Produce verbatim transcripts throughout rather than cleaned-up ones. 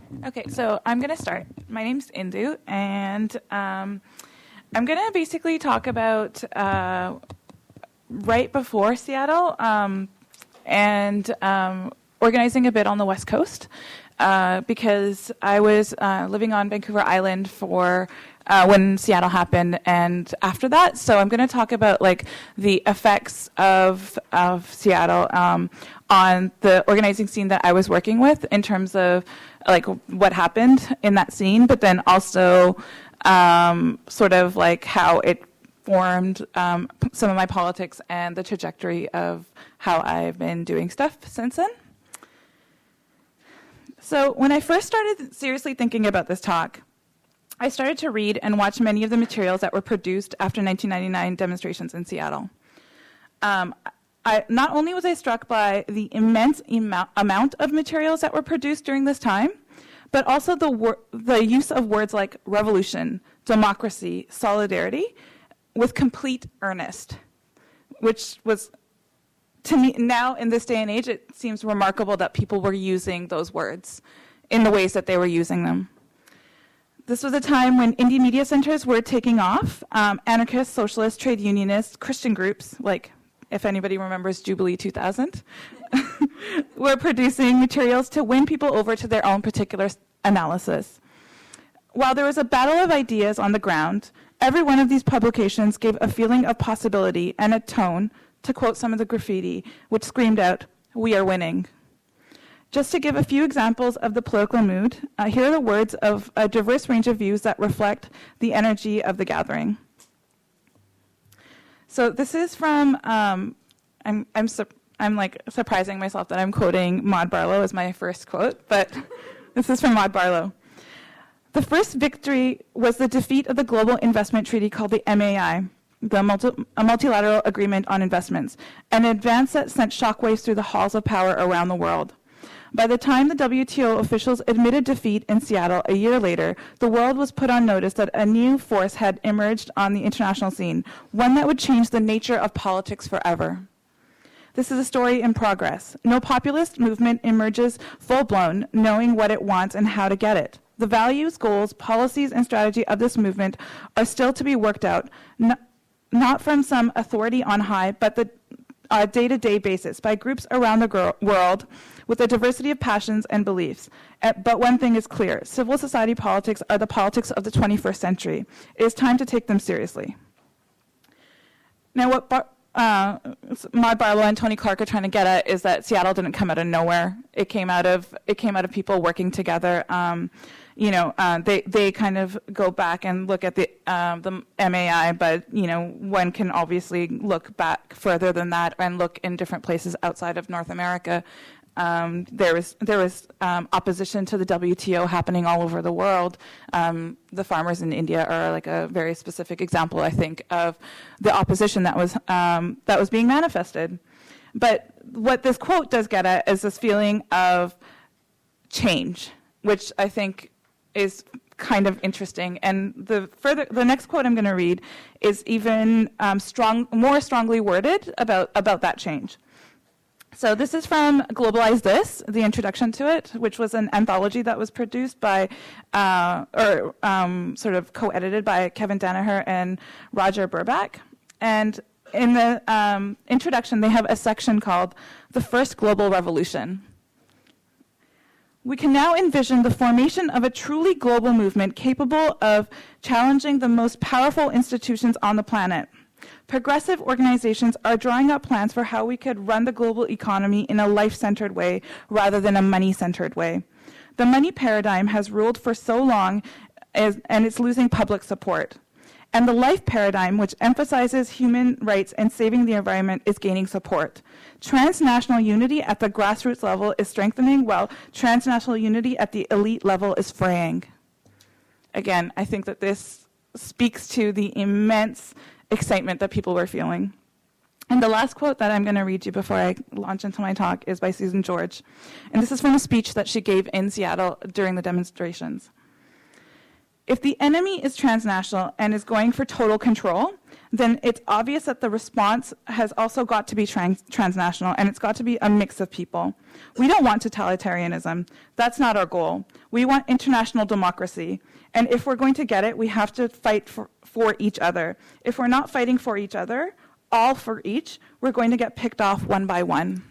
Okay, so I'm going to start. My name's Indu, and um, I'm going to basically talk about uh, right before Seattle um, and um, organizing a bit on the West Coast, uh, because I was uh, living on Vancouver Island for uh, when Seattle happened and after that. So I'm going to talk about like the effects of of Seattle um, on the organizing scene that I was working with in terms of like what happened in that scene, but then also um, sort of like how it formed um, some of my politics and the trajectory of how I've been doing stuff since then. So when I first started seriously thinking about this talk, I started to read and watch many of the materials that were produced after nineteen ninety-nine demonstrations in Seattle. Um, I, not only was I struck by the immense emo- amount of materials that were produced during this time, but also the, wor- the use of words like revolution, democracy, solidarity with complete earnest, which was, to me, now in this day and age, it seems remarkable that people were using those words in the ways that they were using them. This was a time when indie media centers were taking off. Um, anarchist, socialist, trade unionist, Christian groups, like if anybody remembers Jubilee two thousand, were producing materials to win people over to their own particular analysis. While there was a battle of ideas on the ground, every one of these publications gave a feeling of possibility and a tone, to quote some of the graffiti, which screamed out, "We are winning." Just to give a few examples of the political mood, uh, here are the words of a diverse range of views that reflect the energy of the gathering. So this is from, um, I'm, I'm, su- I'm like surprising myself that I'm quoting Maud Barlow as my first quote, but this is from Maud Barlow. "The first victory was the defeat of the global investment treaty called the M A I, the multi- a multilateral agreement on investments, an advance that sent shockwaves through the halls of power around the world. By the time the W T O officials admitted defeat in Seattle a year later, the world was put on notice that a new force had emerged on the international scene, one that would change the nature of politics forever. This is a story in progress. No populist movement emerges full-blown, knowing what it wants and how to get it. The values, goals, policies, and strategy of this movement are still to be worked out, n- not from some authority on high, but the uh, day-to-day basis by groups around the gr- world with a diversity of passions and beliefs. Uh, but one thing is clear. Civil society politics are the politics of the twenty-first century. It is time to take them seriously." Now, what Bar- uh, Maud Barlow and Tony Clark are trying to get at is that Seattle didn't come out of nowhere. It came out of it came out of people working together. Um, you know, uh, they they kind of go back and look at the um, the M A I, but you know, one can obviously look back further than that and look in different places outside of North America. Um, there was there was um, opposition to the W T O happening all over the world. Um, the farmers in India are like a very specific example, I think, of the opposition that was um, that was being manifested. But what this quote does get at is this feeling of change, which I think is kind of interesting. And the further the next quote I'm going to read is even um, strong, more strongly worded about about that change. So this is from Globalize This, the introduction to it, which was an anthology that was produced by, uh, or um, sort of co-edited by Kevin Danaher and Roger Burbach. And in the um, introduction, they have a section called The First Global Revolution. "We can now envision the formation of a truly global movement capable of challenging the most powerful institutions on the planet. Progressive organizations are drawing up plans for how we could run the global economy in a life-centered way rather than a money-centered way. The money paradigm has ruled for so long as, and it's losing public support. And the life paradigm, which emphasizes human rights and saving the environment, is gaining support. Transnational unity at the grassroots level is strengthening, while transnational unity at the elite level is fraying." Again, I think that this speaks to the immense excitement that people were feeling. And the last quote that I'm going to read you before I launch into my talk is by Susan George. And this is from a speech that she gave in Seattle during the demonstrations. If the enemy is transnational and is going for total control, then it's obvious that the response has also got to be trans- transnational, and it's got to be a mix of people. We don't want totalitarianism. That's not our goal. We want international democracy. And if we're going to get it, we have to fight for, for each other. If we're not fighting for each other, all for each, we're going to get picked off one by one.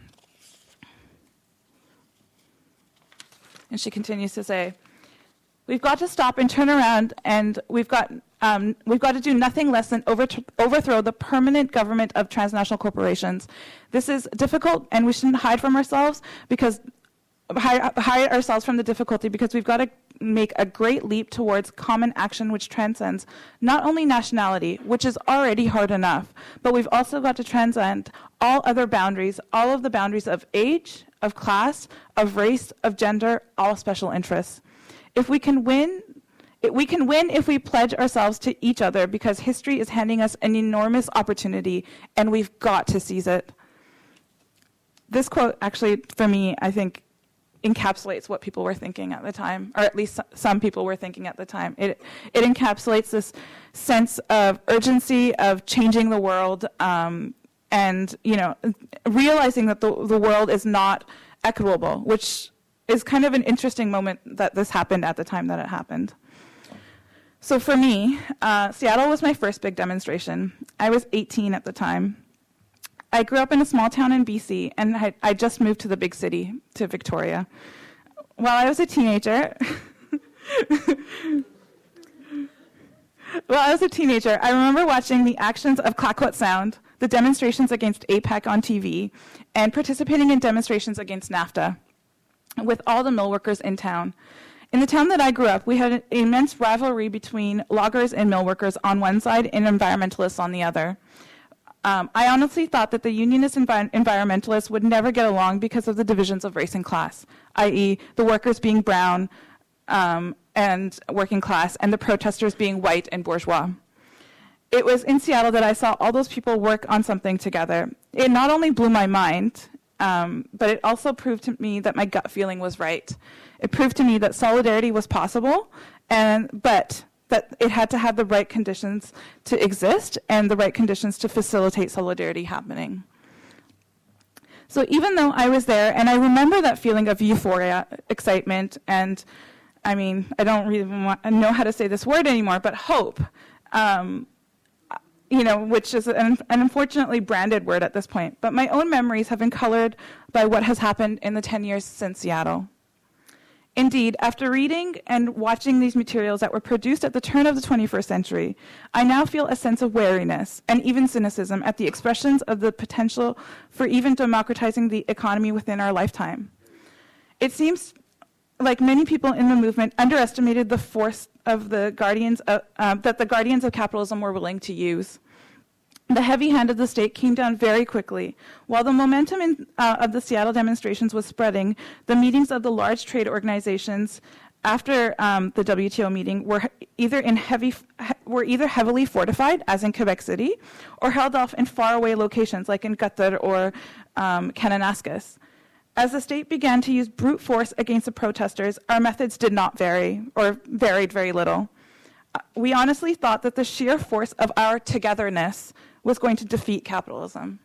And she continues to say, we've got to stop and turn around, and we've got um, we've got to do nothing less than over overthrow the permanent government of transnational corporations. This is difficult, and we shouldn't hide from ourselves because hide, hide ourselves from the difficulty because we've got to make a great leap towards common action which transcends not only nationality, which is already hard enough, but we've also got to transcend all other boundaries, all of the boundaries of age, of class, of race, of gender, all special interests. If we can win, we can win if we pledge ourselves to each other because history is handing us an enormous opportunity and we've got to seize it. This quote actually, for me, I think encapsulates what people were thinking at the time, or at least some people were thinking at the time. It, it encapsulates this sense of urgency of changing the world um, and, you know, realizing that the, the world is not equitable, which is kind of an interesting moment that this happened at the time that it happened. So for me, uh, Seattle was my first big demonstration. I was eighteen at the time. I grew up in a small town in B C, and I, I just moved to the big city, to Victoria. While I was a teenager, while I was a teenager, I remember watching the actions of Clayoquot Sound, the demonstrations against APEC on T V, and participating in demonstrations against NAFTA with all the mill workers in town. In the town that I grew up, we had an immense rivalry between loggers and mill workers on one side and environmentalists on the other. Um, I honestly thought that the unionist envi- environmentalists would never get along because of the divisions of race and class, that is the workers being brown um, and working class, and the protesters being white and bourgeois. It was in Seattle that I saw all those people work on something together. It not only blew my mind, um, but it also proved to me that my gut feeling was right. It proved to me that solidarity was possible, and but that it had to have the right conditions to exist and the right conditions to facilitate solidarity happening. So even though I was there, and I remember that feeling of euphoria, excitement, and I mean, I don't really want, know how to say this word anymore, but hope, um, you know, which is an, an unfortunately branded word at this point. But my own memories have been colored by what has happened in the ten years since Seattle. Indeed, after reading and watching these materials that were produced at the turn of the twenty-first century, I now feel a sense of wariness and even cynicism at the expressions of the potential for even democratizing the economy within our lifetime. It seems like many people in the movement underestimated the force of the guardians of, uh, that the guardians of capitalism were willing to use. The heavy hand of the state came down very quickly. While the momentum in, uh, of the Seattle demonstrations was spreading, the meetings of the large trade organizations after um, the W T O meeting were either in heavy were either heavily fortified, as in Quebec City, or held off in faraway locations like in Qatar or um, Kananaskis. As the state began to use brute force against the protesters, our methods did not vary, or varied very little. Uh, we honestly thought that the sheer force of our togetherness was going to defeat capitalism.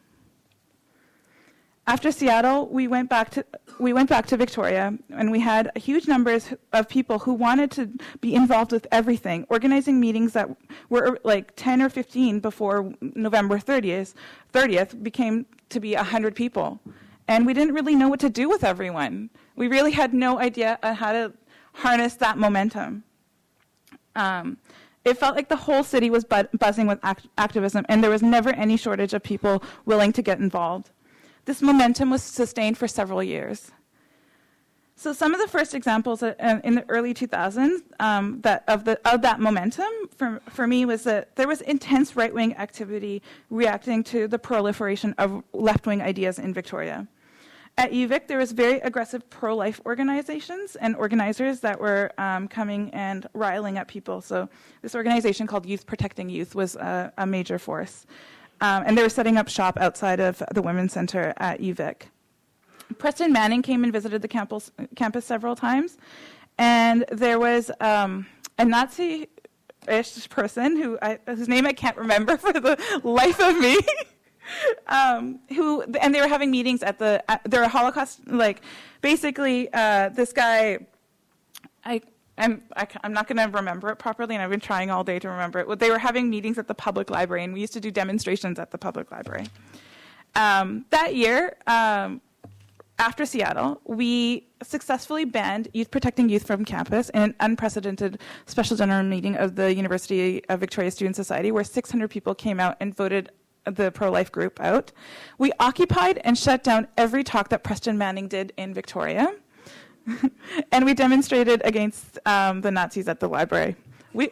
After Seattle, we went back to we went back to Victoria, and we had huge numbers of people who wanted to be involved with everything, organizing meetings that were like ten or fifteen before November thirtieth, thirtieth became to be one hundred people. And we didn't really know what to do with everyone. We really had no idea on how to harness that momentum. Um, It felt like the whole city was bu- buzzing with act- activism, and there was never any shortage of people willing to get involved. This momentum was sustained for several years. So some of the first examples uh, in the early two thousands um, that of, the, of that momentum for, for me was that there was intense right-wing activity reacting to the proliferation of left-wing ideas in Victoria. At U V I C, there was very aggressive pro-life organizations and organizers that were um, coming and riling up people. So this organization called Youth Protecting Youth was a, a major force. Um, and they were setting up shop outside of the Women's Center at U V I C. Preston Manning came and visited the campus, campus several times. And there was um, a Nazi-ish person who I, whose name I can't remember for the life of me. um, who and they were having meetings at the at, there were Holocaust, like basically uh, this guy. I. I'm, I, I'm not going to remember it properly, and I've been trying all day to remember it. They were having meetings at the public library, and we used to do demonstrations at the public library. Um, that year, um, after Seattle, we successfully banned Youth Protecting Youth from campus in an unprecedented special general meeting of the University of Victoria Student Society, where six hundred people came out and voted the pro-life group out. We occupied and shut down every talk that Preston Manning did in Victoria. And we demonstrated against um, the Nazis at the library. We,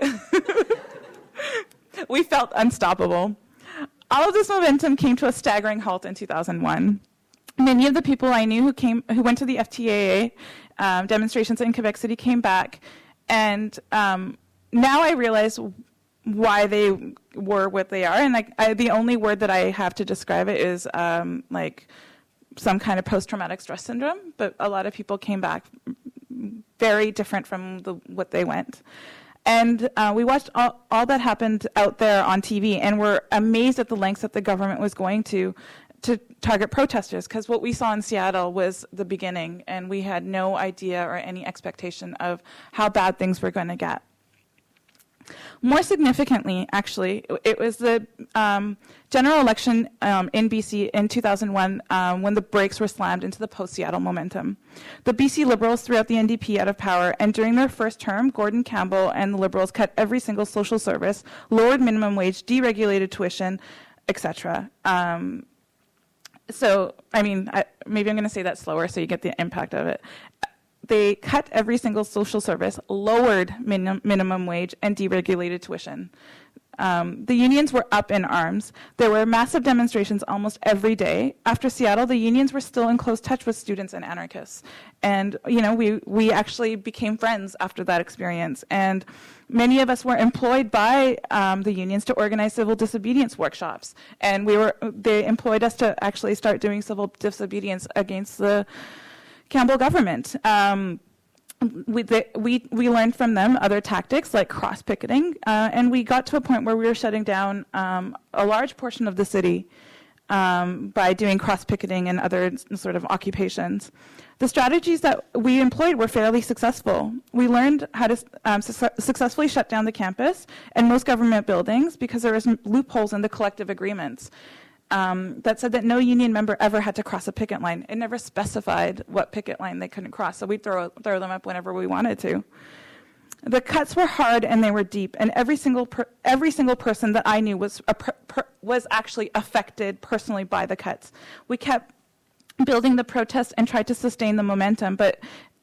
we felt unstoppable. All of this momentum came to a staggering halt in two thousand one. Many of the people I knew who came, who went to the F T A A um, demonstrations in Quebec City came back, and um, now I realize why they were what they are. And like, I, the only word that I have to describe it is um, like. some kind of post-traumatic stress syndrome, but a lot of people came back very different from the, what they went. And uh, we watched all, all that happened out there on T V, and were amazed at the lengths that the government was going to to target protesters, because what we saw in Seattle was the beginning, and we had no idea or any expectation of how bad things were going to get. More significantly, actually, it was the um, general election um, in B C in two thousand one um, when the brakes were slammed into the post-Seattle momentum. The B C Liberals threw out the N D P out of power, and during their first term, Gordon Campbell and the Liberals cut every single social service, lowered minimum wage, deregulated tuition, et cetera. Um, so, I mean, I, maybe I'm going to say that slower so you get the impact of it. They cut every single social service, lowered min- minimum wage, and deregulated tuition. Um, the unions were up in arms. There were massive demonstrations almost every day. After Seattle, the unions were still in close touch with students and anarchists. And, you know, we, we actually became friends after that experience. And many of us were employed by um, the unions to organize civil disobedience workshops. And we were they employed us to actually start doing civil disobedience against the Campbell government. Um, we, they, we, we learned from them other tactics like cross-picketing, uh, and we got to a point where we were shutting down um, a large portion of the city um, by doing cross-picketing and other sort of occupations. The strategies that we employed were fairly successful. We learned how to um, su- successfully shut down the campus and most government buildings because there was loopholes in the collective agreements. Um, that said that no union member ever had to cross a picket line. It never specified what picket line they couldn't cross, so we'd throw, throw them up whenever we wanted to. The cuts were hard and they were deep, and every single per, every single person that I knew was a per, per, was actually affected personally by the cuts. We kept building the protest and tried to sustain the momentum, but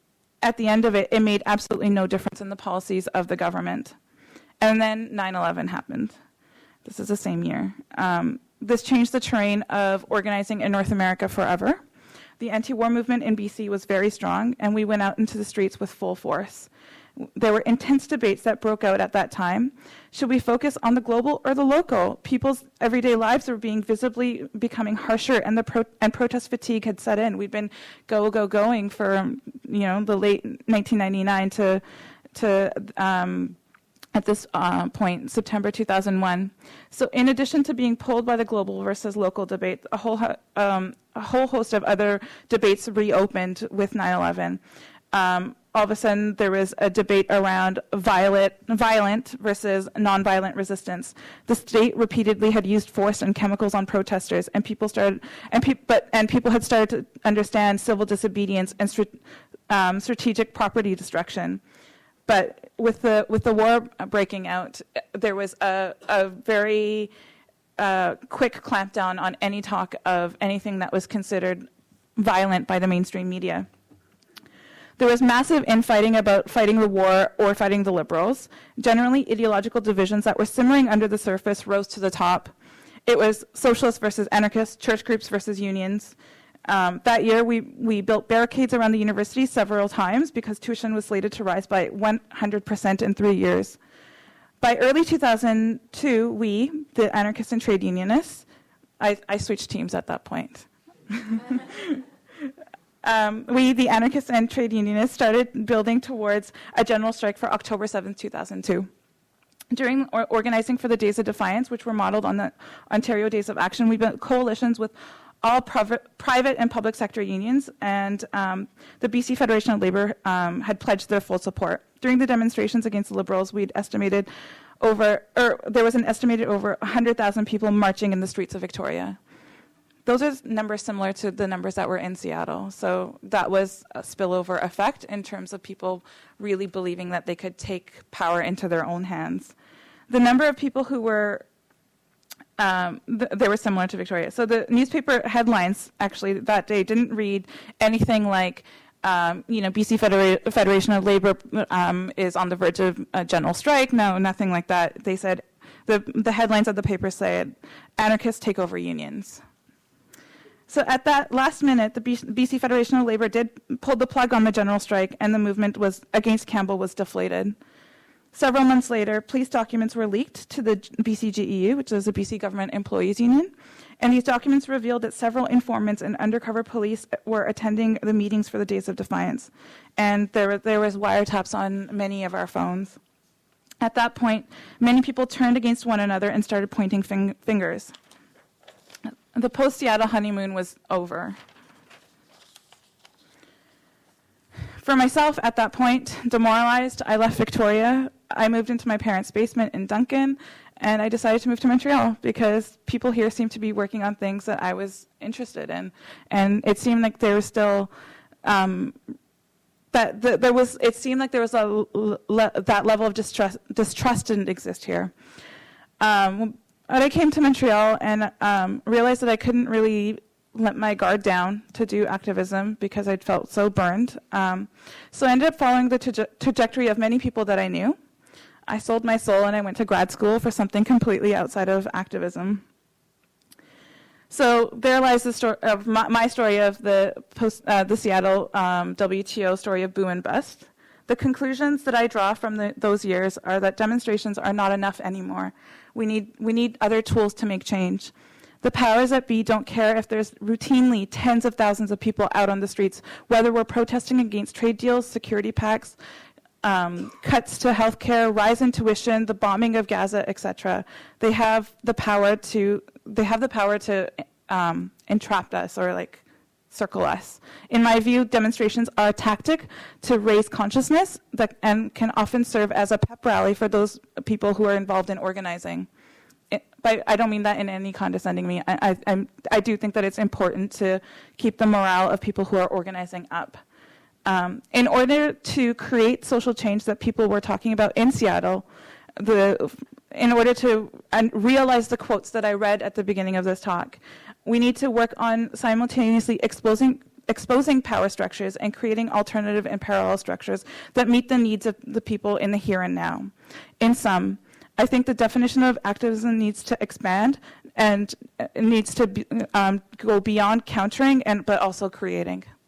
at the end of it, it made absolutely no difference in the policies of the government. And then nine eleven happened. This is the same year. Um, This changed the terrain of organizing in North America forever. The anti-war movement in B C was very strong, and we went out into the streets with full force. There were intense debates that broke out at that time. Should we focus on the global or the local? People's everyday lives were being visibly becoming harsher, and the pro- and protest fatigue had set in. We'd been go go going for you know the late nineteen ninety-nine to to. Um, At this uh, point, September two thousand one. So in addition to being pulled by the global versus local debate, a whole, ho- um, a whole host of other debates reopened with nine eleven. Um, all of a sudden, there was a debate around violent, violent versus nonviolent resistance. The state repeatedly had used force and chemicals on protesters, and people started, and, pe- but, and people had started to understand civil disobedience and str- um, strategic property destruction. But with the with the war breaking out, there was a, a very uh, quick clampdown on any talk of anything that was considered violent by the mainstream media. There was massive infighting about fighting the war or fighting the liberals. Generally, ideological divisions that were simmering under the surface rose to the top. It was socialists versus anarchists, church groups versus unions. Um, that year, we, we built barricades around the university several times because tuition was slated to rise by one hundred percent in three years. By early two thousand two, we, the anarchists and trade unionists, I, I switched teams at that point. um, we, the anarchists and trade unionists, started building towards a general strike for October seventh, two thousand two. During or organizing for the Days of Defiance, which were modeled on the Ontario Days of Action, we built coalitions with all private, private and public sector unions, and um, the B C Federation of Labour um, had pledged their full support. During the demonstrations against the Liberals, we'd estimated over, or there was an estimated over one hundred thousand people marching in the streets of Victoria. Those are numbers similar to the numbers that were in Seattle. So that was a spillover effect in terms of people really believing that they could take power into their own hands. The number of people who were, um, th- they were similar to Victoria. So the newspaper headlines actually that day didn't read anything like, um, you know, B C Federa- Federation of Labour um, is on the verge of a general strike. No, nothing like that. They said, the, the headlines of the paper said, anarchists take over unions. So at that last minute, the B C Federation of Labour did pull the plug on the general strike, and the movement was against Campbell was deflated. Several months later, police documents were leaked to the B C G E U, which is the B C Government Employees Union, and these documents revealed that several informants and undercover police were attending the meetings for the Days of Defiance, and there, there was wiretaps on many of our phones. At that point, many people turned against one another and started pointing fing- fingers. The post-Seattle honeymoon was over. For myself, at that point, demoralized, I left Victoria. I moved into my parents' basement in Duncan, and I decided to move to Montreal because people here seemed to be working on things that I was interested in. And it seemed like there was still, um, that the, there was, it seemed like there was a, le, that level of distrust, distrust didn't exist here. Um, But I came to Montreal and um, realized that I couldn't really let my guard down to do activism because I'd felt so burned. Um, so I ended up following the traje- trajectory of many people that I knew. I sold my soul and I went to grad school for something completely outside of activism. So there lies the story of my, my story of the post, uh, the Seattle um, W T O story of boom and bust. The conclusions that I draw from the, those years are that demonstrations are not enough anymore. We need, we need other tools to make change. The powers that be don't care if there's routinely tens of thousands of people out on the streets, whether we're protesting against trade deals, security pacts, um, cuts to healthcare, rise in tuition, the bombing of Gaza, et cetera. They have the power to, they have the power to um, entrap us or like circle us. In my view, demonstrations are a tactic to raise consciousness that, and can often serve as a pep rally for those people who are involved in organizing. It, but I don't mean that in any condescending way. I, I, I'm, I do think that it's important to keep the morale of people who are organizing up. Um, in order to create social change that people were talking about in Seattle, the, in order to and realize the quotes that I read at the beginning of this talk, we need to work on simultaneously exposing, exposing power structures and creating alternative and parallel structures that meet the needs of the people in the here and now. In sum, I think the definition of activism needs to expand and it needs to be, um, go beyond countering, and but also creating.